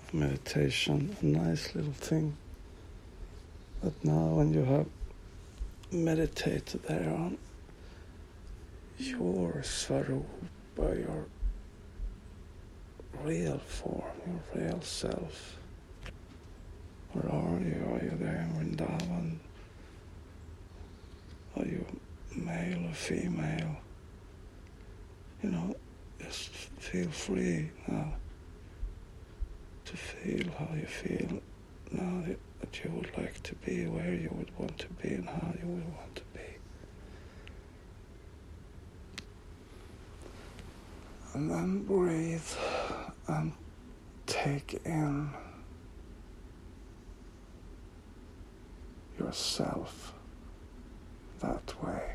meditation, a nice little thing. But now when you have meditated there on your Svarupa, your real form, your real self, where are you? Are you there in Vrindavan? Are you male or female? Just feel free now to feel how you feel now that you would like to be, where you would want to be, and how you would want to be. And then breathe and take in yourself that way.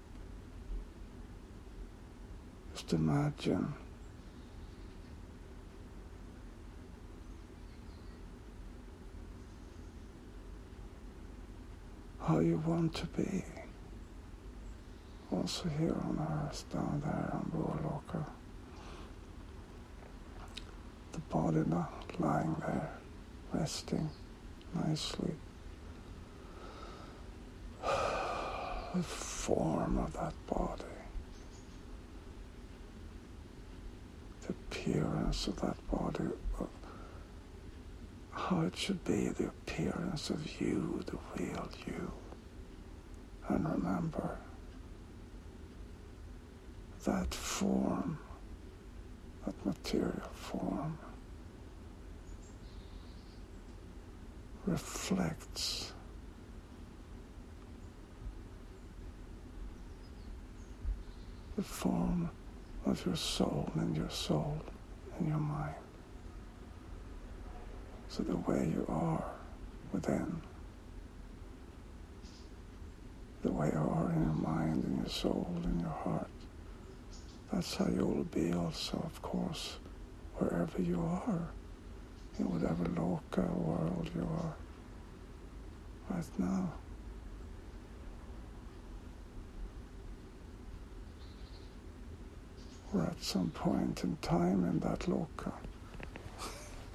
Just imagine how you want to be, also here on earth, down there on Bhurloka. The body lying there, resting nicely. The form of that body, the appearance of that body, how it should be, the appearance of you, the real you. And remember, that form, that material form, reflects the form of your soul and your soul and your mind. So the way you are within, the way you are in your mind, in your soul, in your heart, that's how you will be also, of course, wherever you are, in whatever loka world you are right now. Or at some point in time in that loka.